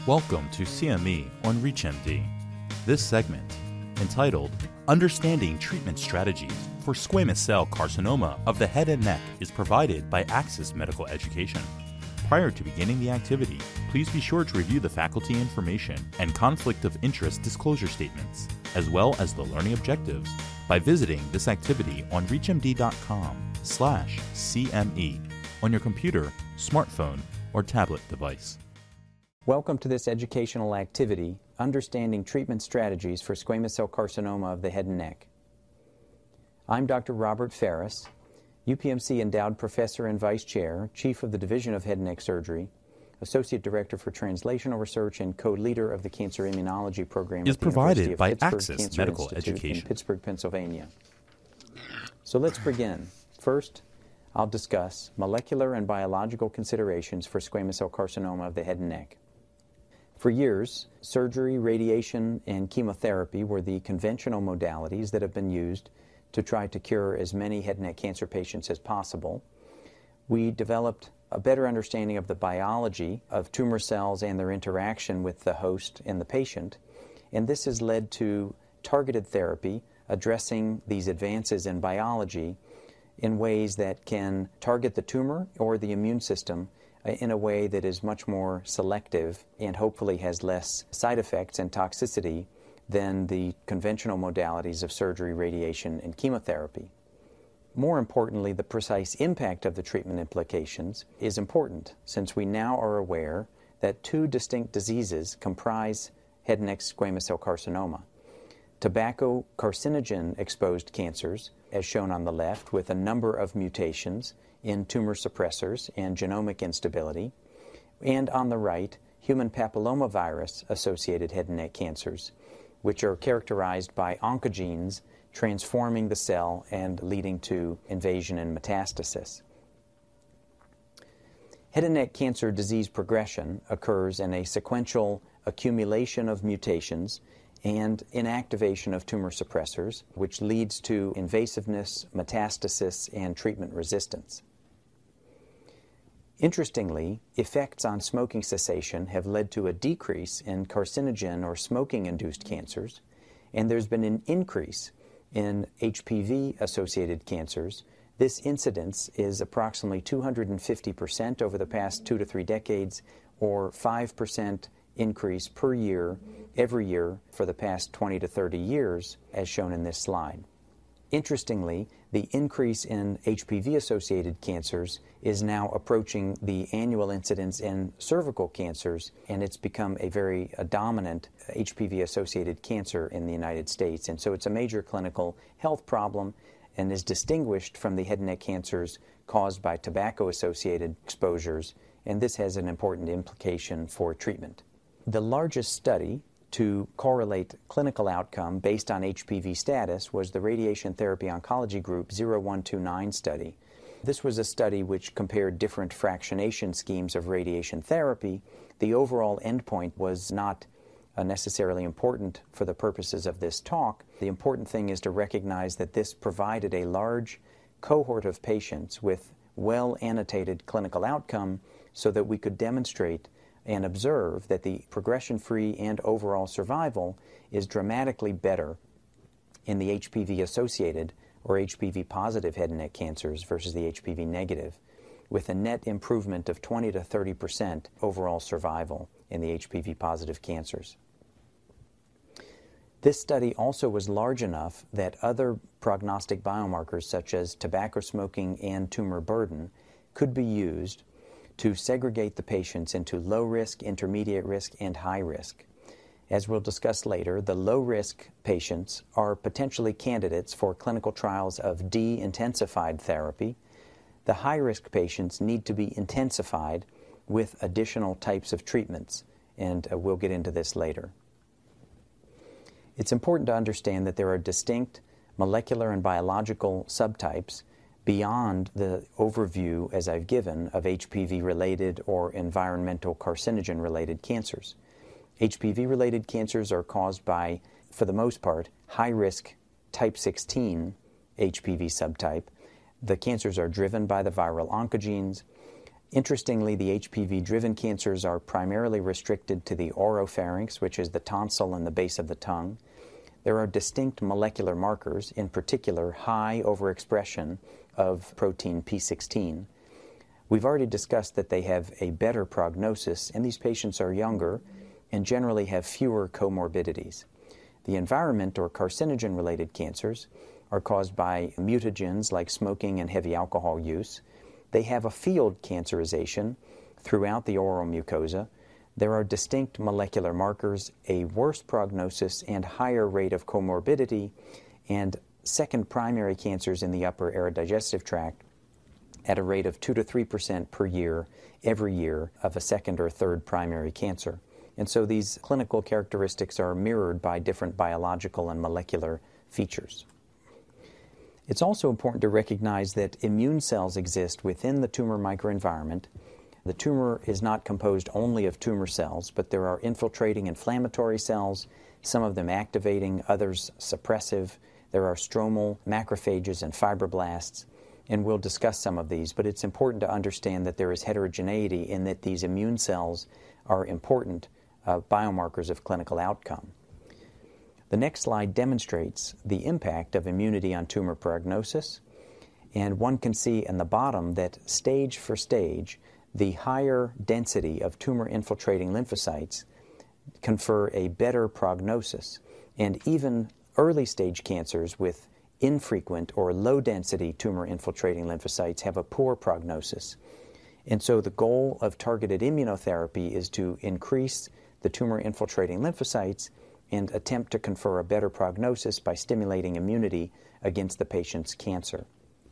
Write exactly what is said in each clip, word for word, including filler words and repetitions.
Welcome to C M E on ReachMD. This segment, entitled Understanding Treatment Strategies for Squamous Cell Carcinoma of the Head and Neck, is provided by Axis Medical Education. Prior to beginning the activity, please be sure to review the faculty information and conflict of interest disclosure statements, as well as the learning objectives, by visiting this activity on reachmd.com slash CME on your computer, smartphone, or tablet device. Welcome to this educational activity, Understanding Treatment Strategies for Squamous Cell Carcinoma of the Head and Neck. I'm Doctor Robert Ferris, U P M C Endowed Professor and Vice Chair, Chief of the Division of Head and Neck Surgery, Associate Director for Translational Research, and Co-Leader of the Cancer Immunology Program is at the provided University of by Pittsburgh Axis Cancer Medical Institute Education in Pittsburgh, Pennsylvania. So let's begin. First, I'll discuss molecular and biological considerations for squamous cell carcinoma of the head and neck. For years, surgery, radiation, and chemotherapy were the conventional modalities that have been used to try to cure as many head and neck cancer patients as possible. We developed a better understanding of the biology of tumor cells and their interaction with the host and the patient, and this has led to targeted therapy addressing these advances in biology in ways that can target the tumor or the immune system in a way that is much more selective and hopefully has less side effects and toxicity than the conventional modalities of surgery, radiation, and chemotherapy. More importantly, the precise impact of the treatment implications is important, since we now are aware that two distinct diseases comprise head and neck squamous cell carcinoma. Tobacco carcinogen-exposed cancers, as shown on the left, with a number of mutations in tumor suppressors and genomic instability, and on the right, human papillomavirus-associated head and neck cancers, which are characterized by oncogenes transforming the cell and leading to invasion and metastasis. Head and neck cancer disease progression occurs in a sequential accumulation of mutations and inactivation of tumor suppressors, which leads to invasiveness, metastasis, and treatment resistance. Interestingly, effects on smoking cessation have led to a decrease in carcinogen or smoking-induced cancers, and there's been an increase in H P V-associated cancers. This incidence is approximately two hundred fifty percent over the past two to three decades, or five percent increase per year, every year for the past twenty to thirty years, as shown in this slide. Interestingly, the increase in H P V-associated cancers is now approaching the annual incidence in cervical cancers, and it's become a very a dominant H P V-associated cancer in the United States. And so it's a major clinical health problem and is distinguished from the head and neck cancers caused by tobacco-associated exposures, and this has an important implication for treatment. The largest study to correlate clinical outcome based on H P V status was the Radiation Therapy Oncology Group zero one two nine study. This was a study which compared different fractionation schemes of radiation therapy. The overall endpoint was not uh, necessarily important for the purposes of this talk. The important thing is to recognize that this provided a large cohort of patients with well-annotated clinical outcome so that we could demonstrate and observe that the progression-free and overall survival is dramatically better in the H P V-associated or H P V-positive head and neck cancers versus the H P V-negative, with a net improvement of twenty to thirty percent overall survival in the H P V-positive cancers. This study also was large enough that other prognostic biomarkers such as tobacco smoking and tumor burden could be used to segregate the patients into low risk, intermediate risk, and high risk. As we'll discuss later, the low risk patients are potentially candidates for clinical trials of de-intensified therapy. The high risk patients need to be intensified with additional types of treatments, and uh, we'll get into this later. It's important to understand that there are distinct molecular and biological subtypes beyond the overview, as I've given, of H P V-related or environmental carcinogen-related cancers. H P V-related cancers are caused by, for the most part, high-risk type sixteen H P V subtype. The cancers are driven by the viral oncogenes. Interestingly, the H P V-driven cancers are primarily restricted to the oropharynx, which is the tonsil and the base of the tongue. There are distinct molecular markers, in particular high overexpression of protein P sixteen. We've already discussed that they have a better prognosis, and these patients are younger and generally have fewer comorbidities. The environment or carcinogen-related cancers are caused by mutagens like smoking and heavy alcohol use. They have a field cancerization throughout the oral mucosa. There are distinct molecular markers, a worse prognosis and higher rate of comorbidity, and second primary cancers in the upper aerodigestive tract at a rate of two to three percent per year, every year, of a second or third primary cancer. And so these clinical characteristics are mirrored by different biological and molecular features. It's also important to recognize that immune cells exist within the tumor microenvironment. The tumor is not composed only of tumor cells, but there are infiltrating inflammatory cells, some of them activating, others suppressive. There are stromal macrophages and fibroblasts, and we'll discuss some of these, but it's important to understand that there is heterogeneity in that these immune cells are important uh, biomarkers of clinical outcome. The next slide demonstrates the impact of immunity on tumor prognosis, and one can see in the bottom that stage for stage, the higher density of tumor-infiltrating lymphocytes confer a better prognosis, and even early-stage cancers with infrequent or low-density tumor-infiltrating lymphocytes have a poor prognosis. And so the goal of targeted immunotherapy is to increase the tumor-infiltrating lymphocytes and attempt to confer a better prognosis by stimulating immunity against the patient's cancer.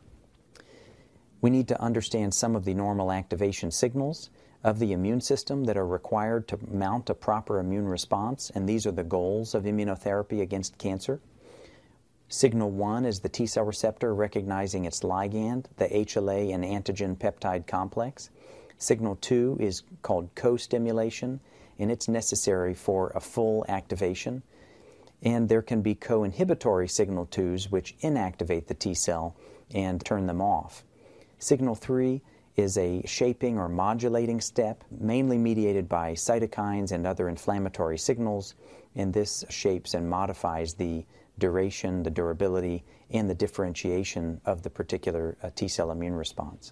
We need to understand some of the normal activation signals of the immune system that are required to mount a proper immune response, and these are the goals of immunotherapy against cancer. Signal one is the T-cell receptor recognizing its ligand, the H L A and antigen peptide complex. Signal two is called co-stimulation, and it's necessary for a full activation. And there can be co-inhibitory signal twos which inactivate the T-cell and turn them off. Signal three is a shaping or modulating step, mainly mediated by cytokines and other inflammatory signals, and this shapes and modifies the duration, the durability, and the differentiation of the particular uh, T-cell immune response.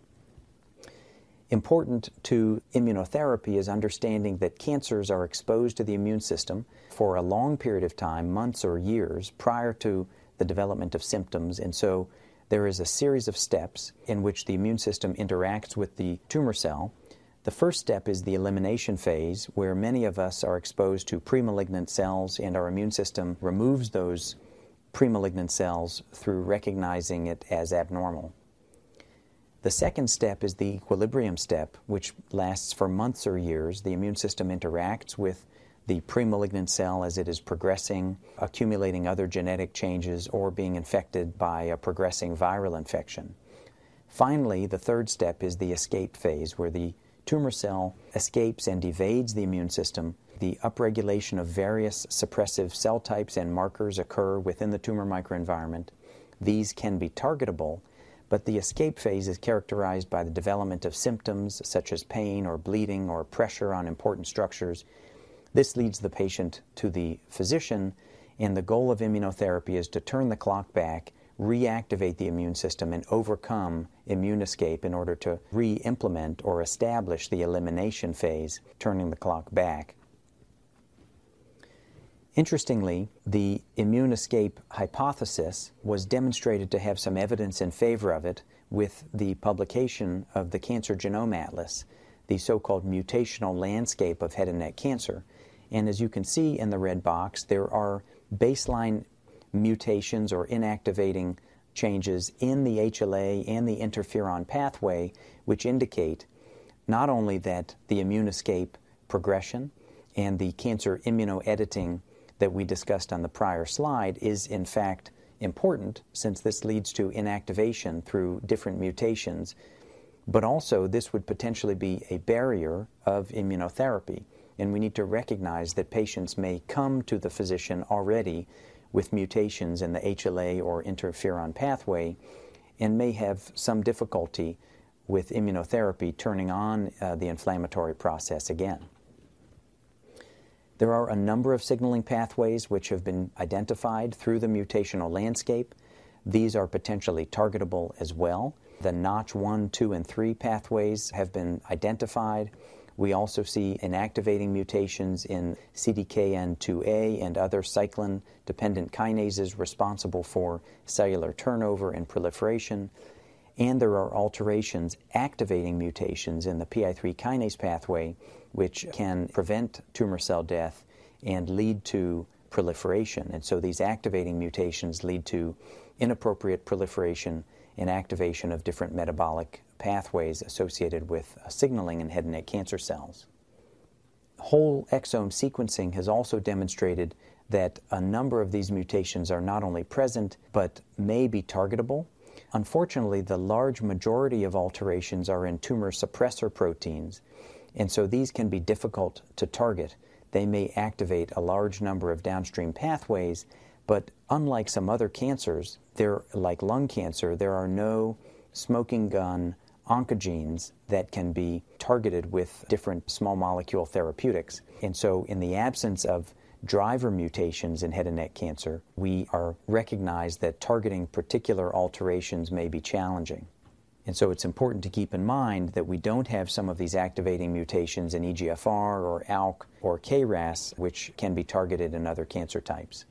Important to immunotherapy is understanding that cancers are exposed to the immune system for a long period of time, months or years, prior to the development of symptoms, and so there is a series of steps in which the immune system interacts with the tumor cell. The first step is the elimination phase, where many of us are exposed to premalignant cells, and our immune system removes those premalignant cells through recognizing it as abnormal. The second step is the equilibrium step, which lasts for months or years. The immune system interacts with the premalignant cell as it is progressing, accumulating other genetic changes, or being infected by a progressing viral infection. Finally, the third step is the escape phase, where the tumor cell escapes and evades the immune system. The upregulation of various suppressive cell types and markers occur within the tumor microenvironment. These can be targetable, but the escape phase is characterized by the development of symptoms such as pain or bleeding or pressure on important structures. This leads the patient to the physician, and the goal of immunotherapy is to turn the clock back, reactivate the immune system, and overcome immune escape in order to re-implement or establish the elimination phase, turning the clock back. Interestingly, the immune escape hypothesis was demonstrated to have some evidence in favor of it with the publication of the Cancer Genome Atlas, the so-called mutational landscape of head and neck cancer. And as you can see in the red box, there are baseline mutations or inactivating changes in the H L A and the interferon pathway, which indicate not only that the immune escape progression and the cancer immunoediting that we discussed on the prior slide is in fact important, since this leads to inactivation through different mutations, but also this would potentially be a barrier of immunotherapy. And we need to recognize that patients may come to the physician already with mutations in the H L A or interferon pathway and may have some difficulty with immunotherapy turning on uh, the inflammatory process again. There are a number of signaling pathways which have been identified through the mutational landscape. These are potentially targetable as well. The Notch one, two, and three pathways have been identified. We also see inactivating mutations in C D K N two A and other cyclin-dependent kinases responsible for cellular turnover and proliferation. And there are alterations activating mutations in the P I three kinase pathway, which can prevent tumor cell death and lead to proliferation. And so these activating mutations lead to inappropriate proliferation and activation of different metabolic pathways associated with signaling in head and neck cancer cells. Whole exome sequencing has also demonstrated that a number of these mutations are not only present but may be targetable. Unfortunately, the large majority of alterations are in tumor suppressor proteins, and so these can be difficult to target. They may activate a large number of downstream pathways, but unlike some other cancers, there, like lung cancer, there are no smoking gun oncogenes that can be targeted with different small molecule therapeutics. And so in the absence of driver mutations in head and neck cancer, we are recognized that targeting particular alterations may be challenging. And so it's important to keep in mind that we don't have some of these activating mutations in E G F R or A L K or K R A S, which can be targeted in other cancer types.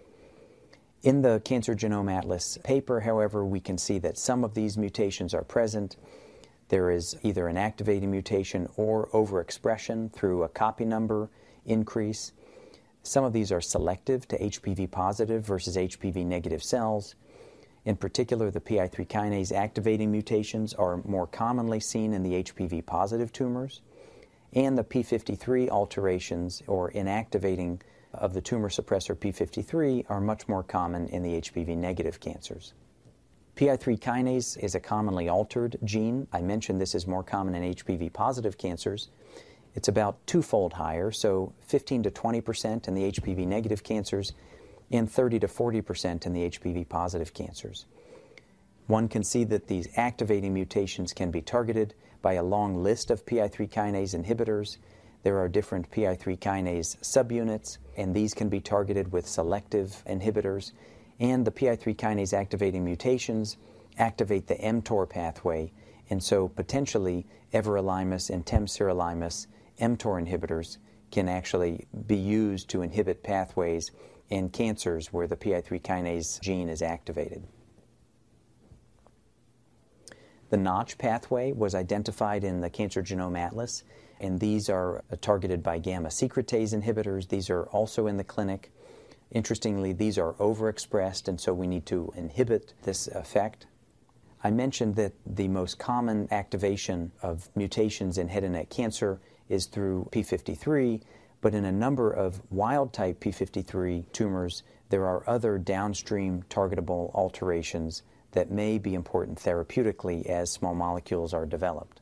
In the Cancer Genome Atlas paper, however, we can see that some of these mutations are present. There is either an activating mutation or overexpression through a copy number increase. Some of these are selective to H P V positive versus H P V negative cells. In particular, the P I three kinase activating mutations are more commonly seen in the H P V positive tumors, and the P fifty-three alterations or inactivating of the tumor suppressor P fifty-three are much more common in the H P V negative cancers. P I three kinase is a commonly altered gene. I mentioned this is more common in H P V positive cancers. It's about twofold higher, so fifteen to twenty percent in the H P V negative cancers and thirty to forty percent in the H P V positive cancers. One can see that these activating mutations can be targeted by a long list of P I three kinase inhibitors. There are different P I three kinase subunits, and these can be targeted with selective inhibitors. And the P I three kinase activating mutations activate the mTOR pathway, and so potentially everolimus and temsirolimus mTOR inhibitors can actually be used to inhibit pathways in cancers where the P I three kinase gene is activated. The Notch pathway was identified in the Cancer Genome Atlas, and these are targeted by gamma secretase inhibitors. These are also in the clinic. Interestingly, these are overexpressed, and so we need to inhibit this effect. I mentioned that the most common activation of mutations in head and neck cancer is through P fifty-three, but in a number of wild-type P fifty-three tumors, there are other downstream targetable alterations that may be important therapeutically as small molecules are developed.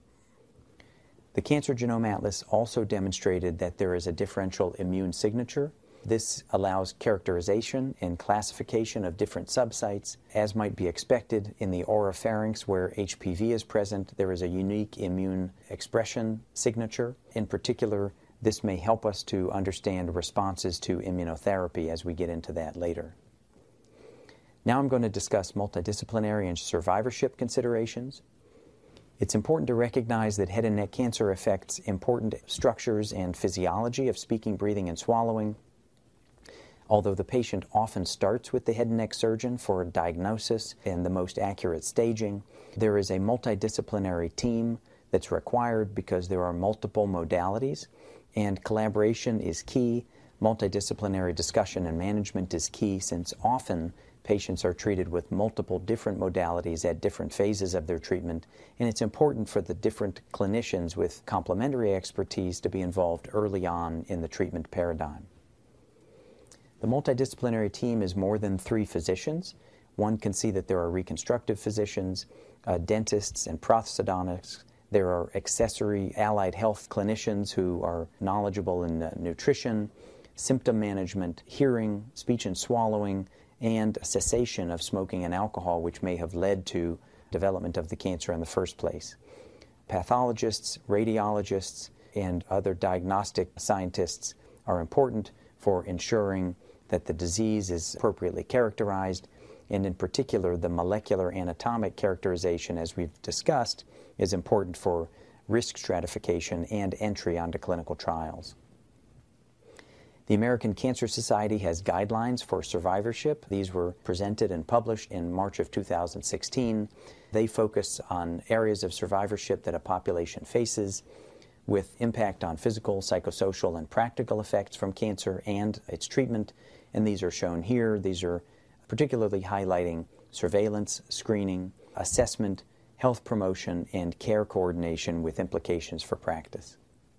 The Cancer Genome Atlas also demonstrated that there is a differential immune signature. This allows characterization and classification of different subsites. As might be expected, in the oropharynx where H P V is present, there is a unique immune expression signature. In particular, this may help us to understand responses to immunotherapy as we get into that later. Now I'm going to discuss multidisciplinary and survivorship considerations. It's important to recognize that head and neck cancer affects important structures and physiology of speaking, breathing, and swallowing. Although the patient often starts with the head and neck surgeon for diagnosis and the most accurate staging, there is a multidisciplinary team that's required because there are multiple modalities, and collaboration is key. Multidisciplinary discussion and management is key, since often patients are treated with multiple different modalities at different phases of their treatment, and it's important for the different clinicians with complementary expertise to be involved early on in the treatment paradigm. The multidisciplinary team is more than three physicians. One can see that there are reconstructive physicians, uh, dentists, and prosthodontists. There are accessory allied health clinicians who are knowledgeable in uh, nutrition, symptom management, hearing, speech and swallowing, and cessation of smoking and alcohol, which may have led to development of the cancer in the first place. Pathologists, radiologists, and other diagnostic scientists are important for ensuring that the disease is appropriately characterized, and in particular, the molecular anatomic characterization, as we've discussed, is important for risk stratification and entry onto clinical trials. The American Cancer Society has guidelines for survivorship. These were presented and published in March of two thousand sixteen. They focus on areas of survivorship that a population faces with impact on physical, psychosocial, and practical effects from cancer and its treatment, and these are shown here. These are particularly highlighting surveillance, screening, assessment, health promotion, and care coordination with implications for practice.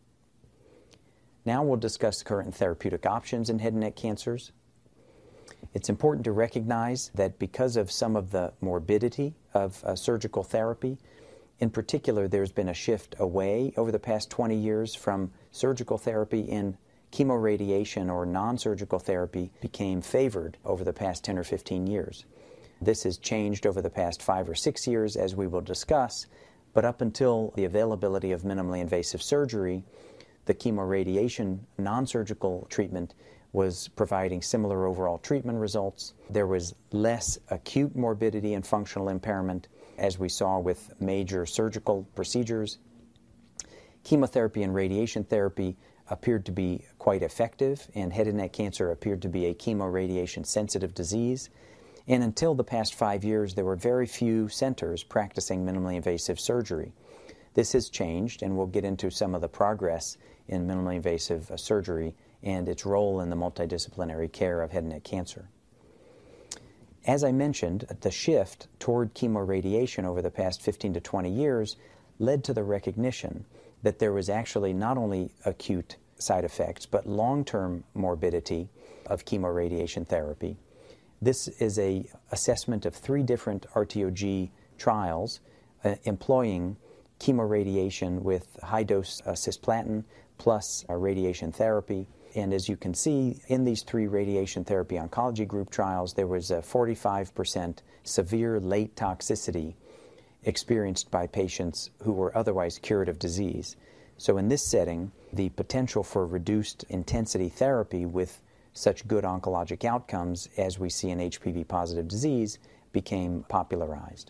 Now we'll discuss current therapeutic options in head and neck cancers. It's important to recognize that because of some of the morbidity of uh, surgical therapy, in particular, there's been a shift away over the past twenty years from surgical therapy, and chemoradiation or non-surgical therapy became favored over the past ten or fifteen years. This has changed over the past five or six years, as we will discuss, but up until the availability of minimally invasive surgery, the chemoradiation non-surgical treatment was providing similar overall treatment results. There was less acute morbidity and functional impairment, as we saw with major surgical procedures. Chemotherapy and radiation therapy appeared to be quite effective, and head and neck cancer appeared to be a chemoradiation sensitive disease. And until the past five years, there were very few centers practicing minimally invasive surgery. This has changed, and we'll get into some of the progress in minimally invasive uh, surgery and its role in the multidisciplinary care of head and neck cancer. As I mentioned, the shift toward chemoradiation over the past fifteen to twenty years led to the recognition that there was actually not only acute side effects, but long-term morbidity of chemoradiation therapy. This is a assessment of three different R T O G trials uh, employing chemoradiation with high-dose uh, cisplatin plus uh, radiation therapy. And as you can see, in these three radiation therapy oncology group trials, there was a forty-five percent severe late toxicity experienced by patients who were otherwise cured of disease. So in this setting, the potential for reduced intensity therapy with such good oncologic outcomes as we see in H P V-positive disease became popularized.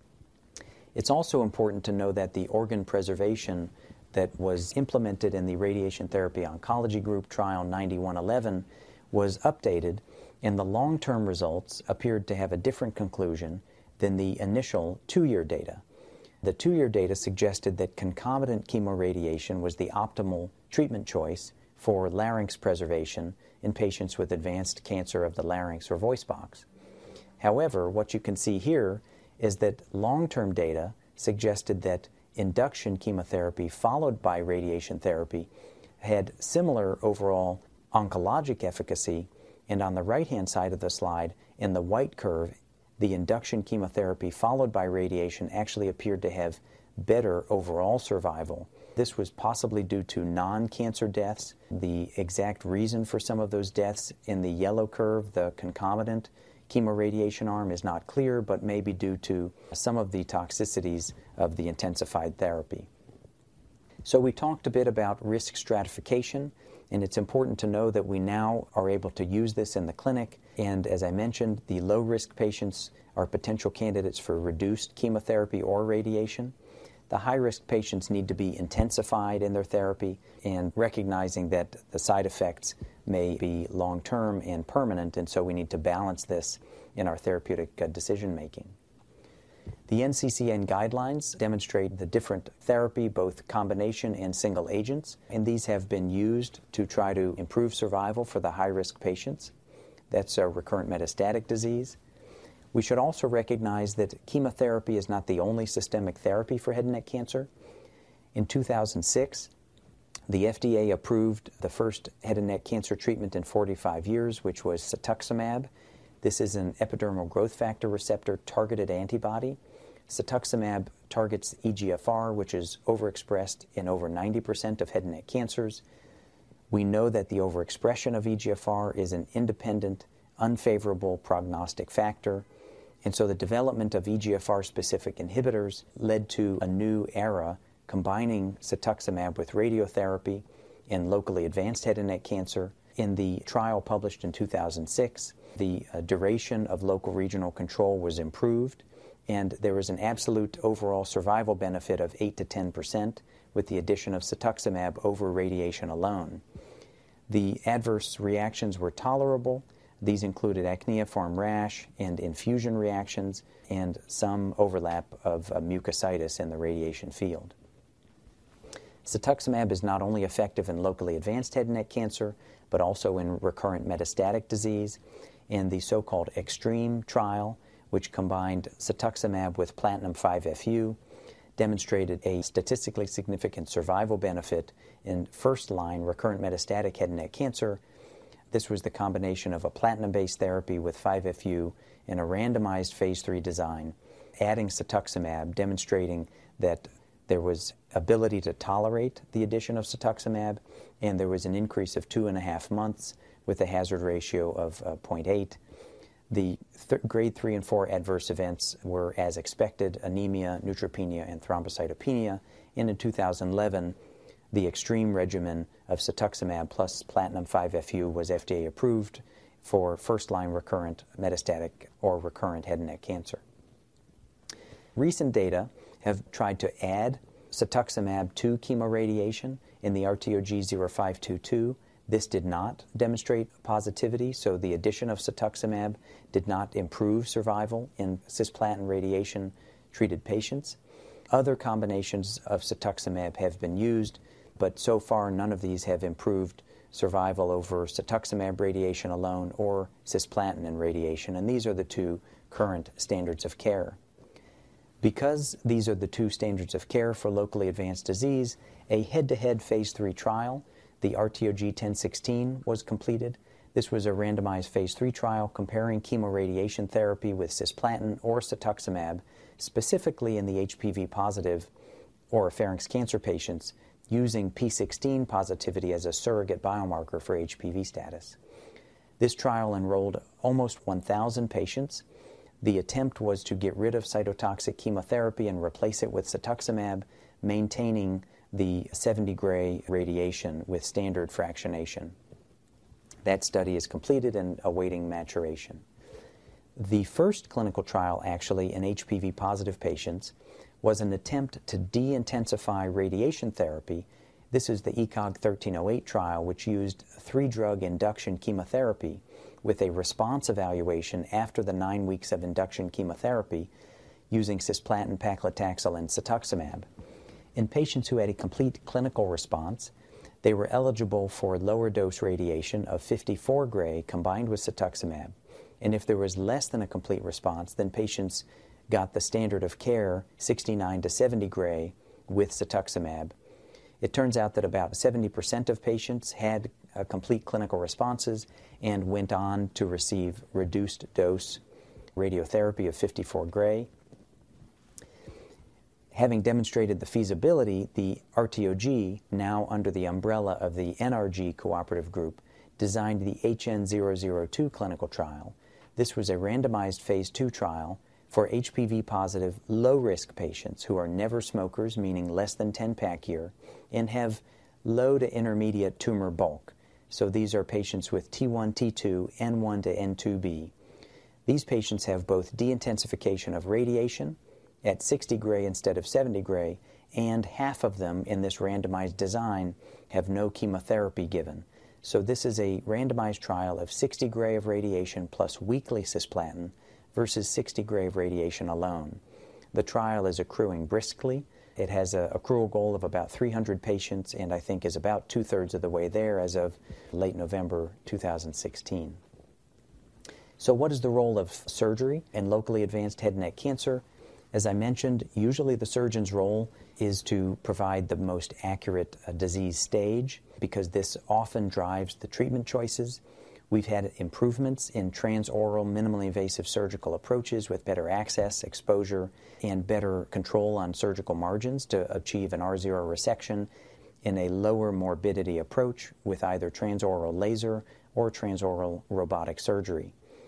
It's also important to know that the organ preservation that was implemented in the radiation therapy oncology group trial ninety-one eleven was updated, and the long-term results appeared to have a different conclusion than the initial two-year data. The two-year data suggested that concomitant chemoradiation was the optimal treatment choice for larynx preservation in patients with advanced cancer of the larynx or voice box. However, what you can see here is that long-term data suggested that induction chemotherapy followed by radiation therapy had similar overall oncologic efficacy, and on the right-hand side of the slide, in the white curve, the induction chemotherapy followed by radiation actually appeared to have better overall survival. This was possibly due to non-cancer deaths. The exact reason for some of those deaths in the yellow curve, the concomitant chemoradiation arm, is not clear, but may be due to some of the toxicities of the intensified therapy. So we talked a bit about risk stratification, and it's important to know that we now are able to use this in the clinic. And as I mentioned, the low-risk patients are potential candidates for reduced chemotherapy or radiation. The high-risk patients need to be intensified in their therapy, and recognizing that the side effects may be long-term and permanent, and so we need to balance this in our therapeutic uh, decision-making. The N C C N guidelines demonstrate the different therapy, both combination and single agents, and these have been used to try to improve survival for the high-risk patients. That's a recurrent metastatic disease. We should also recognize that chemotherapy is not the only systemic therapy for head and neck cancer. In two thousand six, the F D A approved the first head and neck cancer treatment in forty-five years, which was cetuximab. This is an epidermal growth factor receptor targeted antibody. Cetuximab targets E G F R, which is overexpressed in over ninety percent of head and neck cancers. We know that the overexpression of E G F R is an independent, unfavorable prognostic factor, And so the development of E G F R-specific inhibitors led to a new era combining cetuximab with radiotherapy in locally advanced head and neck cancer. In the trial published in two thousand six, the uh, duration of local regional control was improved, and there was an absolute overall survival benefit of eight to ten percent with the addition of cetuximab over radiation alone. The adverse reactions were tolerable. These included acneiform rash and infusion reactions and some overlap of uh, mucositis in the radiation field. Cetuximab is not only effective in locally advanced head and neck cancer, but also in recurrent metastatic disease. In the so-called EXTREME trial, which combined cetuximab with platinum five F U, demonstrated a statistically significant survival benefit in first-line recurrent metastatic head and neck cancer. This was the combination of a platinum-based therapy with five F U in a randomized phase three design, adding cetuximab, demonstrating that there was ability to tolerate the addition of cetuximab, and there was an increase of two and a half months with a hazard ratio of uh, zero point eight. The th- grade three and four adverse events were as expected: anemia, neutropenia, and thrombocytopenia. And in two thousand eleven, the EXTREME regimen of cetuximab plus platinum five F U was F D A approved for first-line recurrent metastatic or recurrent head and neck cancer. Recent data have tried to add cetuximab to chemoradiation in the R T O G zero five two two. This did not demonstrate positivity, so the addition of cetuximab did not improve survival in cisplatin radiation-treated patients. Other combinations of cetuximab have been used, but so far none of these have improved survival over cetuximab radiation alone or cisplatin and radiation, and these are the two current standards of care. Because these are the two standards of care for locally advanced disease, a head-to-head phase three trial, the R T O G ten sixteen, was completed. This was a randomized phase three trial comparing chemoradiation therapy with cisplatin or cetuximab, specifically in the H P V-positive oropharynx cancer patients, using P sixteen positivity as a surrogate biomarker for H P V status. This trial enrolled almost one thousand patients. The attempt was to get rid of cytotoxic chemotherapy and replace it with cetuximab, maintaining the seventy gray radiation with standard fractionation. That study is completed and awaiting maturation. The first clinical trial, actually, in H P V-positive patients was an attempt to de-intensify radiation therapy. This is the E C O G thirteen oh eight trial, which used three-drug induction chemotherapy with a response evaluation after the nine weeks of induction chemotherapy using cisplatin, paclitaxel, and cetuximab. In patients who had a complete clinical response, they were eligible for lower dose radiation of fifty-four gray combined with cetuximab. And if there was less than a complete response, then patients got the standard of care sixty-nine to seventy gray with cetuximab. It turns out that about seventy percent of patients had uh, complete clinical responses and went on to receive reduced dose radiotherapy of fifty-four gray. Having demonstrated the feasibility, the R T O G, now under the umbrella of the N R G cooperative group, designed the H N zero zero two clinical trial. This was a randomized phase two trial for H P V-positive low-risk patients who are never smokers, meaning less than ten pack year, and have low to intermediate tumor bulk. So these are patients with T one, T two, N one to N two B. These patients have both de-intensification of radiation at sixty gray instead of seventy gray, and half of them in this randomized design have no chemotherapy given. So this is a randomized trial of sixty gray of radiation plus weekly cisplatin versus sixty gray of radiation alone. The trial is accruing briskly. It has an accrual goal of about three hundred patients, and I think is about two-thirds of the way there as of late November two thousand sixteen. So what is the role of surgery in locally advanced head and neck cancer? As I mentioned, usually the surgeon's role is to provide the most accurate uh, disease stage, because this often drives the treatment choices. We've had improvements in transoral, minimally invasive surgical approaches with better access, exposure, and better control on surgical margins to achieve an R zero resection in a lower morbidity approach with either transoral laser or transoral robotic surgery.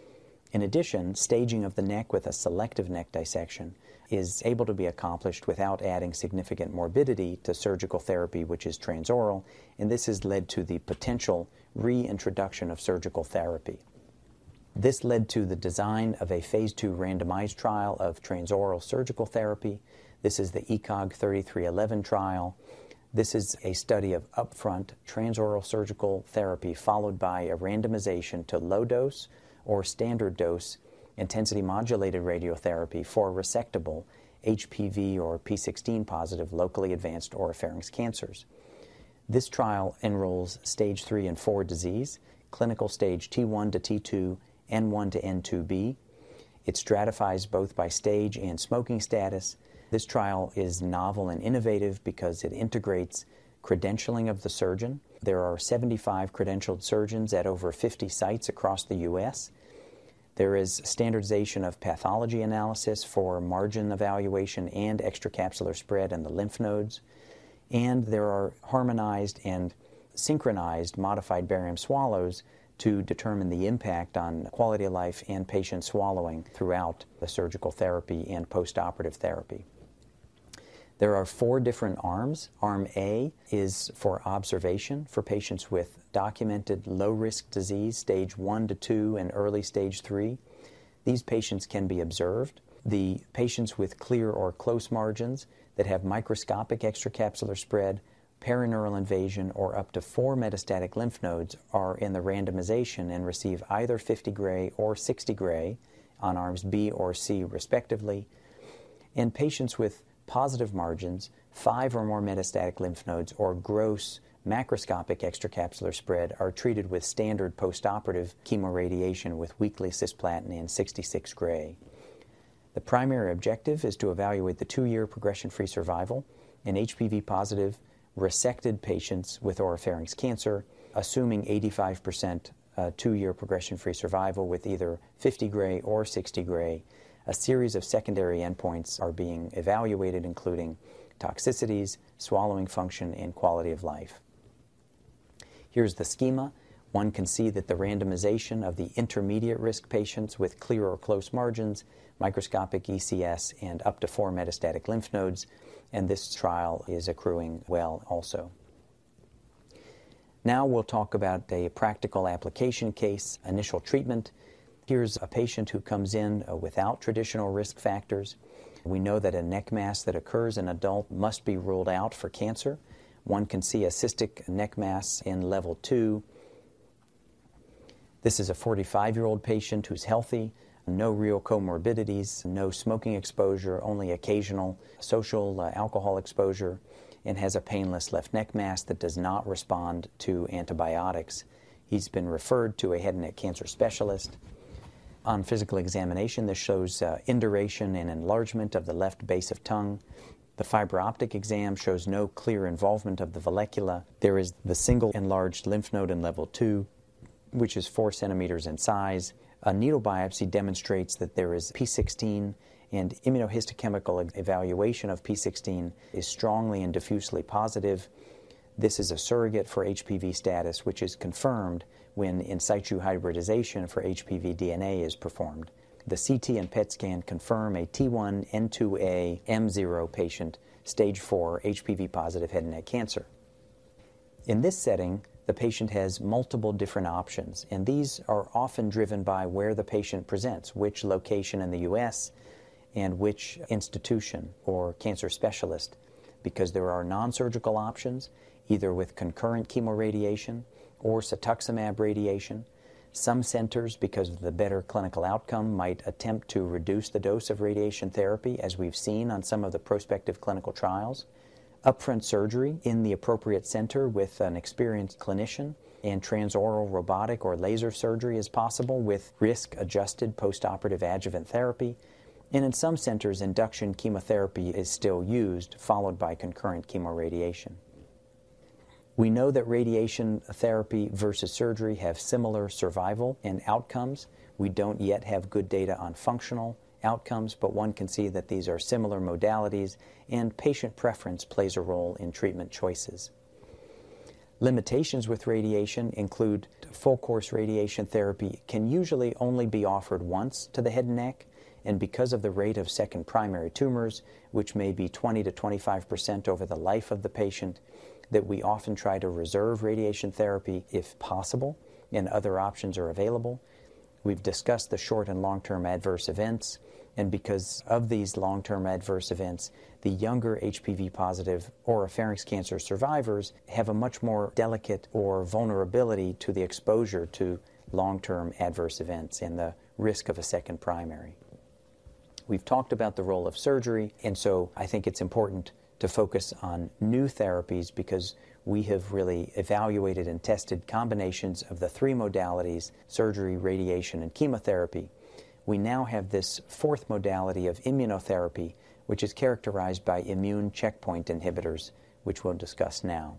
In addition, staging of the neck with a selective neck dissection is able to be accomplished without adding significant morbidity to surgical therapy, which is transoral, and this has led to the potential reintroduction of surgical therapy. This led to the design of a phase two randomized trial of transoral surgical therapy. This is the E C O G thirty-three eleven trial. This is a study of upfront transoral surgical therapy followed by a randomization to low dose or standard dose intensity modulated radiotherapy for resectable H P V or P sixteen positive locally advanced oropharynx cancers. This trial enrolls stage three and four disease, clinical stage T one to T two, N one to N two B. It stratifies both by stage and smoking status. This trial is novel and innovative because it integrates credentialing of the surgeon. There are seventy-five credentialed surgeons at over fifty sites across the U S There is standardization of pathology analysis for margin evaluation and extracapsular spread in the lymph nodes. And there are harmonized and synchronized modified barium swallows to determine the impact on quality of life and patient swallowing throughout the surgical therapy and postoperative therapy. There are four different arms. Arm A is for observation for patients with documented low-risk disease, stage one to two and early stage three. These patients can be observed. The patients with clear or close margins that have microscopic extracapsular spread, perineural invasion, or up to four metastatic lymph nodes are in the randomization and receive either fifty gray or sixty gray on arms B or C respectively. And patients with positive margins, five or more metastatic lymph nodes, or gross macroscopic extracapsular spread are treated with standard postoperative chemoradiation with weekly cisplatin and sixty-six gray. The primary objective is to evaluate the two-year progression-free survival in H P V-positive resected patients with oropharynx cancer, assuming eighty-five percent uh, two-year progression-free survival with either fifty gray or sixty gray. A series of secondary endpoints are being evaluated, including toxicities, swallowing function, and quality of life. Here's the schema. One can see that the randomization of the intermediate risk patients with clear or close margins, microscopic E C S, and up to four metastatic lymph nodes, and this trial is accruing well also. Now we'll talk about a practical application case, initial treatment. Here's a patient who comes in uh, without traditional risk factors. We know that a neck mass that occurs in adult must be ruled out for cancer. One can see a cystic neck mass in level two. This is a forty-five-year-old patient who's healthy, no real comorbidities, no smoking exposure, only occasional social uh, alcohol exposure, and has a painless left neck mass that does not respond to antibiotics. He's been referred to a head and neck cancer specialist. On physical examination, this shows uh, induration and enlargement of the left base of tongue. The fiber optic exam shows no clear involvement of the vallecula. There is the single enlarged lymph node in level two, which is four centimeters in size. A needle biopsy demonstrates that there is P sixteen, and immunohistochemical evaluation of P sixteen is strongly and diffusely positive. This is a surrogate for H P V status, which is confirmed when in situ hybridization for H P V D N A is performed. The C T and P E T scan confirm a T one N two A M zero patient, stage four H P V positive head and neck cancer. In this setting, the patient has multiple different options, and these are often driven by where the patient presents, which location in the U S and which institution or cancer specialist, because there are non-surgical options, either with concurrent chemoradiation or cetuximab radiation. Some centers, because of the better clinical outcome, might attempt to reduce the dose of radiation therapy, as we've seen on some of the prospective clinical trials. Upfront surgery in the appropriate center with an experienced clinician, and transoral robotic or laser surgery is possible with risk-adjusted postoperative adjuvant therapy. And in some centers, induction chemotherapy is still used, followed by concurrent chemoradiation. We know that radiation therapy versus surgery have similar survival and outcomes. We don't yet have good data on functional outcomes, but one can see that these are similar modalities, and patient preference plays a role in treatment choices. Limitations with radiation include full-course radiation therapy can usually only be offered once to the head and neck, and because of the rate of second primary tumors, which may be twenty to twenty-five percent over the life of the patient, that we often try to reserve radiation therapy if possible, and other options are available. We've discussed the short and long-term adverse events, and because of these long-term adverse events, the younger H P V-positive oropharynx cancer survivors have a much more delicate or vulnerability to the exposure to long-term adverse events and the risk of a second primary. We've talked about the role of surgery, and so I think it's important to focus on new therapies because we have really evaluated and tested combinations of the three modalities, surgery, radiation, and chemotherapy. We now have this fourth modality of immunotherapy, which is characterized by immune checkpoint inhibitors, which we'll discuss now.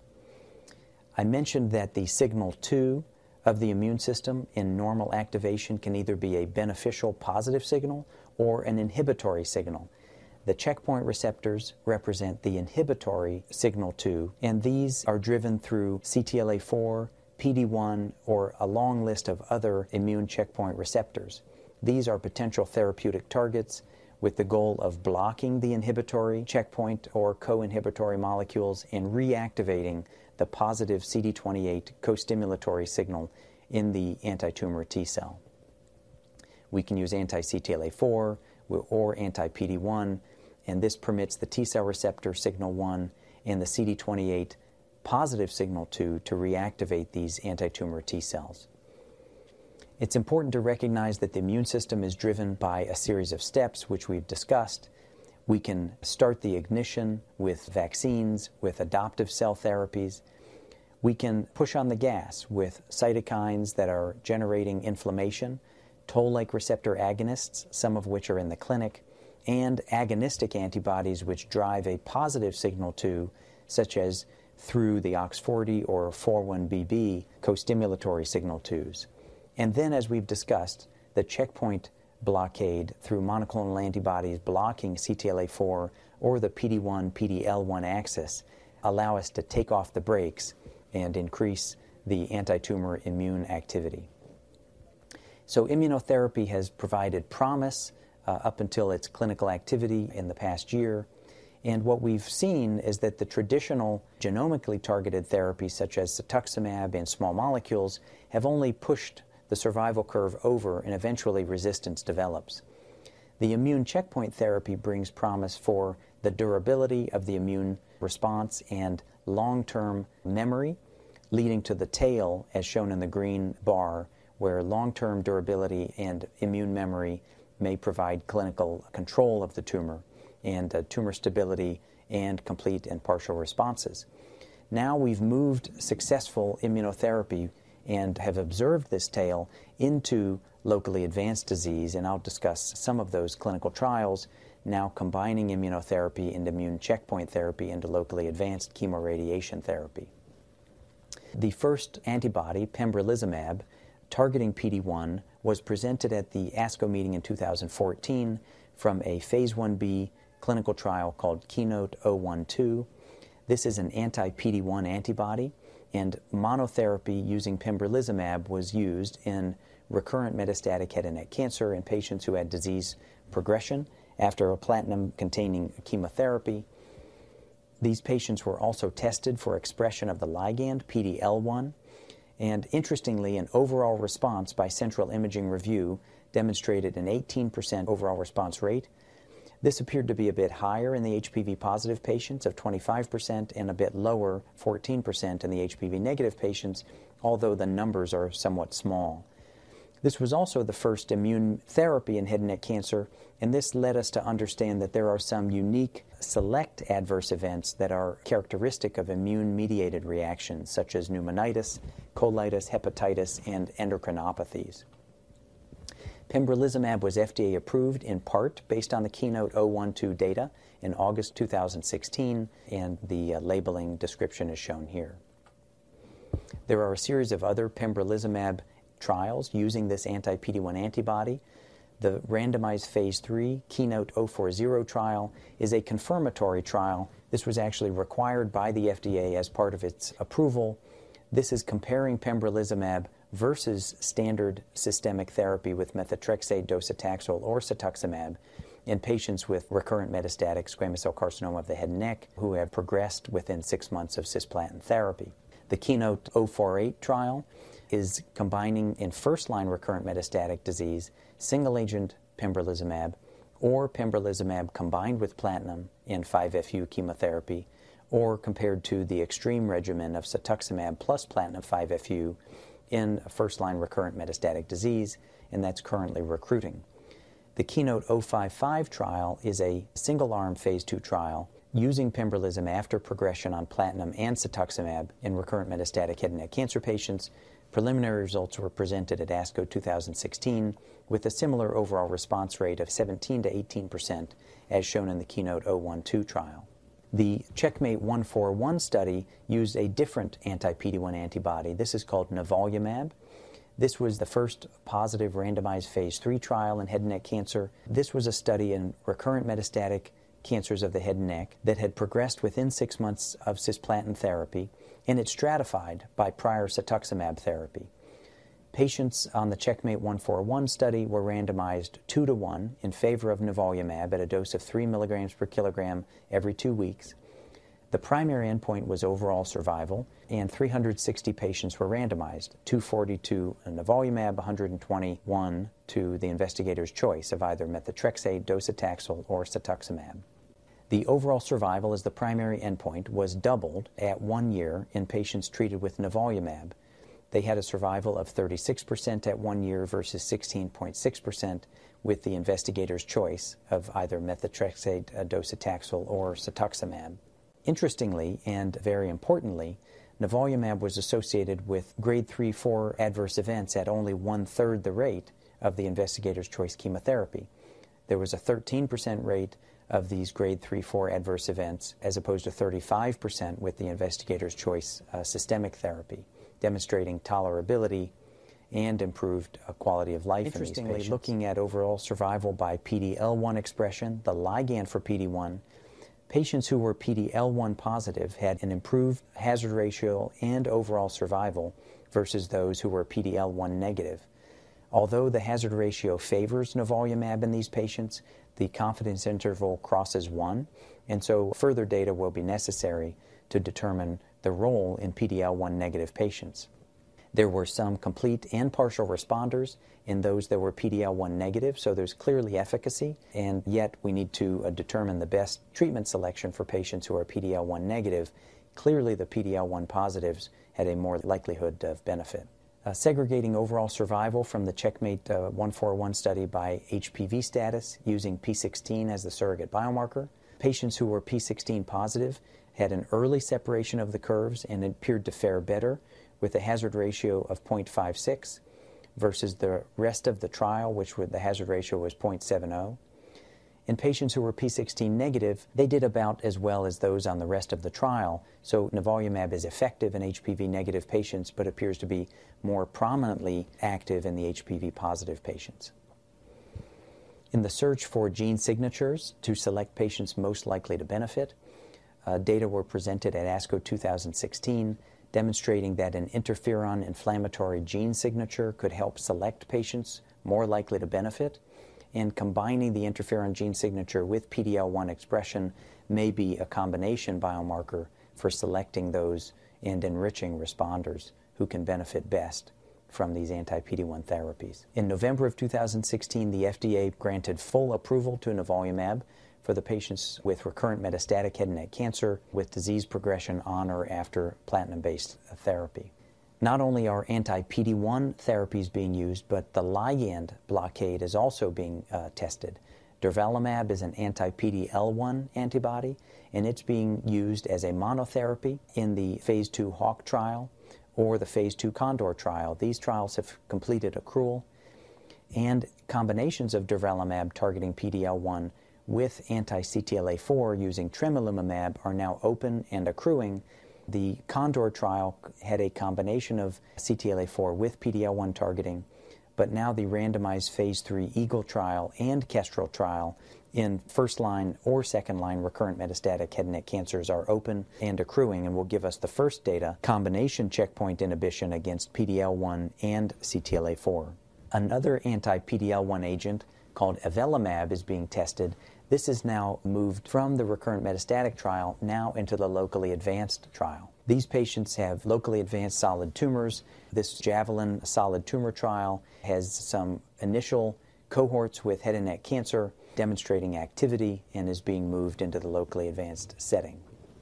I mentioned that the signal two of the immune system in normal activation can either be a beneficial positive signal or an inhibitory signal. The checkpoint receptors represent the inhibitory signal two, and these are driven through C T L A four, P D one, or a long list of other immune checkpoint receptors. These are potential therapeutic targets with the goal of blocking the inhibitory checkpoint or co-inhibitory molecules and reactivating the positive C D twenty-eight co-stimulatory signal in the anti-tumor T cell. We can use anti-C T L A four or anti-P D one, and this permits the T cell receptor signal one and the C D twenty-eight positive signal two to reactivate these anti-tumor T cells. It's important to recognize that the immune system is driven by a series of steps which we've discussed. We can start the ignition with vaccines, with adoptive cell therapies. We can push on the gas with cytokines that are generating inflammation, toll-like receptor agonists, some of which are in the clinic, and agonistic antibodies which drive a positive signal two, such as through the O X forty or four one B B co-stimulatory signal twos. And then, as we've discussed, the checkpoint blockade through monoclonal antibodies blocking C T L A four or the P D one P D L one axis allow us to take off the brakes and increase the anti-tumor immune activity. So immunotherapy has provided promise uh, up until its clinical activity in the past year. And what we've seen is that the traditional genomically targeted therapies such as cetuximab and small molecules have only pushed the survival curve over and eventually resistance develops. The immune checkpoint therapy brings promise for the durability of the immune response and long-term memory, leading to the tail as shown in the green bar, where long-term durability and immune memory may provide clinical control of the tumor and uh, tumor stability and complete and partial responses. Now we've moved successful immunotherapy and have observed this tail into locally advanced disease, and I'll discuss some of those clinical trials now combining immunotherapy and immune checkpoint therapy into locally advanced chemoradiation therapy. The first antibody, pembrolizumab, targeting P D one, was presented at the ASCO meeting in two thousand fourteen from a phase one B clinical trial called Keynote zero one two. This is an anti-P D one antibody, and monotherapy using pembrolizumab was used in recurrent metastatic head and neck cancer in patients who had disease progression after a platinum-containing chemotherapy. These patients were also tested for expression of the ligand P D L one, and interestingly, an overall response by central imaging review demonstrated an eighteen percent overall response rate. This appeared to be a bit higher in the H P V-positive patients of twenty-five percent and a bit lower, fourteen percent, in the H P V-negative patients, although the numbers are somewhat small. This was also the first immune therapy in head and neck cancer, and this led us to understand that there are some unique select adverse events that are characteristic of immune-mediated reactions, such as pneumonitis, colitis, hepatitis, and endocrinopathies. Pembrolizumab was F D A approved in part based on the Keynote zero one two data in August two thousand sixteen, and the uh, labeling description is shown here. There are a series of other pembrolizumab trials using this anti-P D one antibody. The randomized phase three Keynote zero four zero trial is a confirmatory trial This was actually required by the F D A as part of its approval. This is comparing pembrolizumab versus standard systemic therapy with methotrexate, docetaxel, or cetuximab in patients with recurrent metastatic squamous cell carcinoma of the head and neck who have progressed within six months of cisplatin therapy. The Keynote zero four eight trial is combining in first-line recurrent metastatic disease single-agent pembrolizumab or pembrolizumab combined with platinum in five F U chemotherapy, or compared to the extreme regimen of cetuximab plus platinum five F U in first-line recurrent metastatic disease, and that's currently recruiting. The Keynote zero five five trial is a single-arm phase two trial using pembrolizumab after progression on platinum and cetuximab in recurrent metastatic head and neck cancer patients. Preliminary results were presented at ASCO two thousand sixteen with a similar overall response rate of seventeen to eighteen percent as shown in the Keynote zero one two trial. The Checkmate one forty-one study used a different anti-P D one antibody. This is called nivolumab. This was the first positive randomized phase three trial in head and neck cancer. This was a study in recurrent metastatic cancers of the head and neck that had progressed within six months of cisplatin therapy, and it stratified by prior cetuximab therapy. Patients on the Checkmate one forty-one study were randomized two to one in favor of nivolumab at a dose of three milligrams per kilogram every two weeks. The primary endpoint was overall survival, and three hundred sixty patients were randomized, two hundred forty to nivolumab, one hundred twenty-one to the investigator's choice of either methotrexate, docetaxel, or cetuximab. The overall survival as the primary endpoint was doubled at one year in patients treated with nivolumab. They had a survival of thirty-six percent at one year versus sixteen point six percent with the investigator's choice of either methotrexate, docetaxel, or cetuximab. Interestingly, and very importantly, nivolumab was associated with grade three four adverse events at only one-third the rate of the investigator's choice chemotherapy. There was a thirteen percent rate of these grade three four adverse events as opposed to thirty-five percent with the investigator's choice uh, systemic therapy, demonstrating tolerability and improved uh, quality of life in these patients. Interestingly, looking at overall survival by P D L one expression, the ligand for P D one, patients who were P D L one positive had an improved hazard ratio and overall survival versus those who were P D L one negative. Although the hazard ratio favors nivolumab in these patients, the confidence interval crosses one, and so further data will be necessary to determine the role in P D L one negative patients. There were some complete and partial responders in those that were P D L one negative, so there's clearly efficacy, and yet we need to uh, determine the best treatment selection for patients who are P D L one negative. Clearly the P D L one positives had a more likelihood of benefit. Uh, segregating overall survival from the Checkmate uh, one forty-one study by H P V status using P sixteen as the surrogate biomarker. Patients who were P sixteen positive had an early separation of the curves and appeared to fare better with a hazard ratio of zero point five six versus the rest of the trial, which the hazard ratio was zero point seven zero. In patients who were P sixteen negative, they did about as well as those on the rest of the trial. So nivolumab is effective in H P V negative patients, but appears to be more prominently active in the H P V positive patients. In the search for gene signatures to select patients most likely to benefit, uh, data were presented at ASCO two thousand sixteen demonstrating that an interferon inflammatory gene signature could help select patients more likely to benefit, and combining the interferon gene signature with P D L one expression may be a combination biomarker for selecting those and enriching responders who can benefit best from these anti-P D one therapies. In November of two thousand sixteen, the F D A granted full approval to nivolumab for the patients with recurrent metastatic head and neck cancer with disease progression on or after platinum-based therapy. Not only are anti-P D one therapies being used, but the ligand blockade is also being uh, tested. Durvalumab is an anti-P D L one antibody, and it's being used as a monotherapy in the phase two HAWK trial or the phase two CONDOR trial. These trials have completed accrual, and combinations of durvalumab targeting P D L one with anti-C T L A four using tremelimumab are now open and accruing. The CONDOR trial had a combination of C T L A four with P D L one targeting, but now the randomized phase three EAGLE trial and KESTREL trial in first-line or second-line recurrent metastatic head and neck cancers are open and accruing and will give us the first data, combination checkpoint inhibition against P D L one and C T L A four. Another anti-P D L one agent called avelumab is being tested. This is now moved from the recurrent metastatic trial now into the locally advanced trial. These patients have locally advanced solid tumors. This Javelin solid tumor trial has some initial cohorts with head and neck cancer demonstrating activity and is being moved into the locally advanced setting.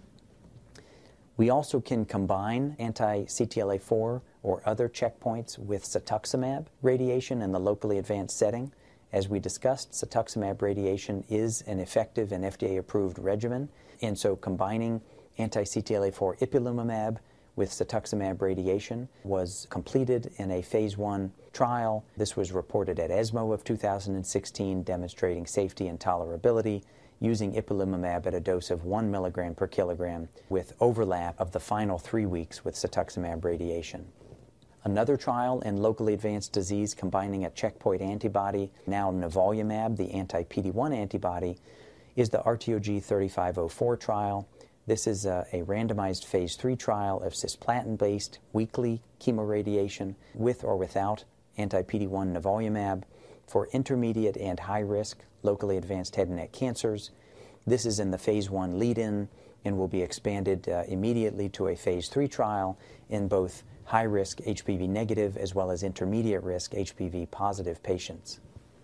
We also can combine anti-C T L A four or other checkpoints with cetuximab radiation in the locally advanced setting. As we discussed, cetuximab radiation is an effective and F D A-approved regimen, and so combining anti-C T L A four ipilimumab with cetuximab radiation was completed in a phase one trial. This was reported at ESMO of two thousand sixteen, demonstrating safety and tolerability using ipilimumab at a dose of one milligram per kilogram with overlap of the final three weeks with cetuximab radiation. Another trial in locally advanced disease combining a checkpoint antibody, now nivolumab, the anti-P D one antibody, is the R T O G thirty-five oh four trial. This is a, a randomized phase three trial of cisplatin-based weekly chemoradiation with or without anti-P D one nivolumab for intermediate and high-risk locally advanced head and neck cancers. This is in the phase one lead-in and will be expanded uh, immediately to a phase three trial in both high-risk H P V negative as well as intermediate-risk H P V positive patients.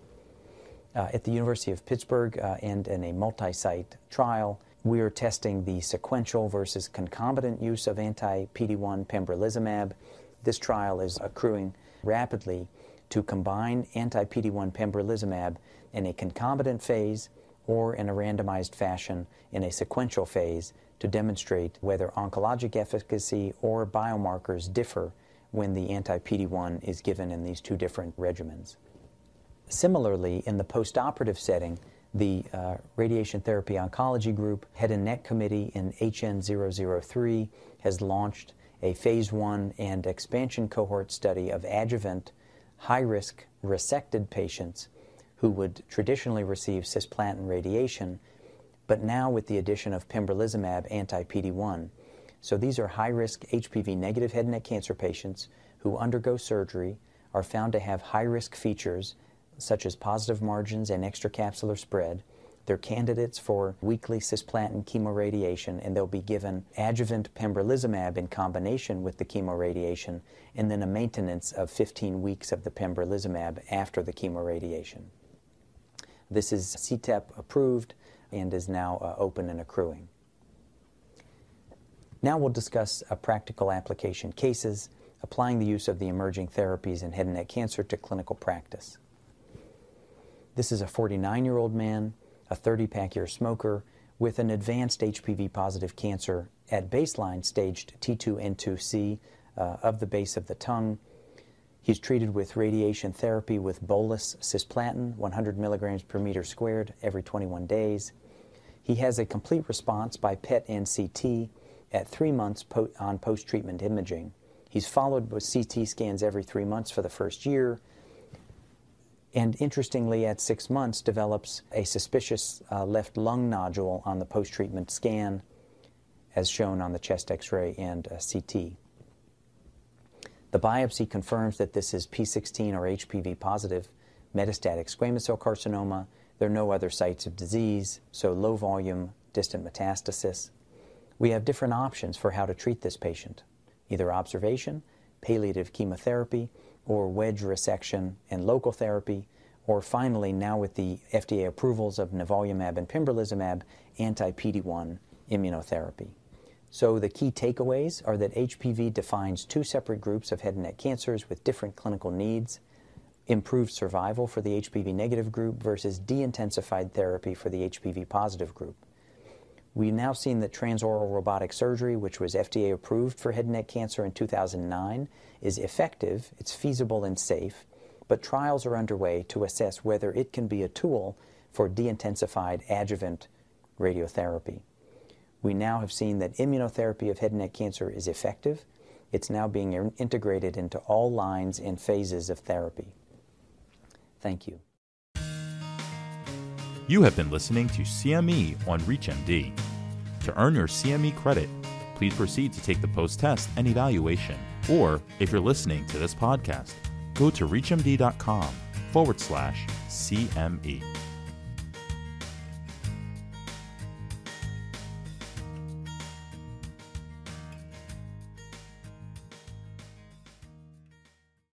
Uh, at the University of Pittsburgh uh, and in a multi-site trial, we are testing the sequential versus concomitant use of anti-P D one pembrolizumab. This trial is accruing rapidly to combine anti-P D one pembrolizumab in a concomitant phase or in a randomized fashion in a sequential phase to demonstrate whether oncologic efficacy or biomarkers differ when the anti-P D one is given in these two different regimens. Similarly, in the postoperative setting, the uh, Radiation Therapy Oncology Group Head and Neck Committee in H N zero zero three has launched a phase one and expansion cohort study of adjuvant high-risk resected patients who would traditionally receive cisplatin radiation, but now with the addition of pembrolizumab anti-P D one. So these are high-risk H P V negative head and neck cancer patients who undergo surgery, are found to have high-risk features such as positive margins and extracapsular spread. They're candidates for weekly cisplatin chemoradiation, and they'll be given adjuvant pembrolizumab in combination with the chemoradiation, and then a maintenance of fifteen weeks of the pembrolizumab after the chemoradiation. This is C T E P approved and is now uh, open and accruing. Now we'll discuss uh, practical application cases, applying the use of the emerging therapies in head and neck cancer to clinical practice. This is a forty-nine-year-old man, a thirty-pack year smoker, with an advanced H P V-positive cancer at baseline staged T two N two C uh, of the base of the tongue. He's treated with radiation therapy with bolus cisplatin, one hundred milligrams per meter squared every twenty-one days. He has a complete response by P E T and C T at three months po- on post-treatment imaging. He's followed with C T scans every three months for the first year, and interestingly, at six months, develops a suspicious uh, left lung nodule on the post-treatment scan, as shown on the chest X-ray and uh, C T. The biopsy confirms that this is P sixteen or H P V positive metastatic squamous cell carcinoma. There are no other sites of disease, so low volume distant metastasis. We have different options for how to treat this patient, either observation, palliative chemotherapy, or wedge resection and local therapy, or finally, now with the F D A approvals of nivolumab and pembrolizumab, anti-P D one immunotherapy. So the key takeaways are that H P V defines two separate groups of head and neck cancers with different clinical needs: improved survival for the H P V negative group versus de-intensified therapy for the H P V positive group. We've now seen that transoral robotic surgery, which was F D A approved for head and neck cancer in two thousand nine, is effective, it's feasible and safe, but trials are underway to assess whether it can be a tool for de-intensified adjuvant radiotherapy. We now have seen that immunotherapy of head and neck cancer is effective. It's now being in- integrated into all lines and phases of therapy. Thank you. You have been listening to C M E on ReachMD. To earn your C M E credit, please proceed to take the post-test and evaluation. Or, if you're listening to this podcast, go to reachmd.com forward slash CME.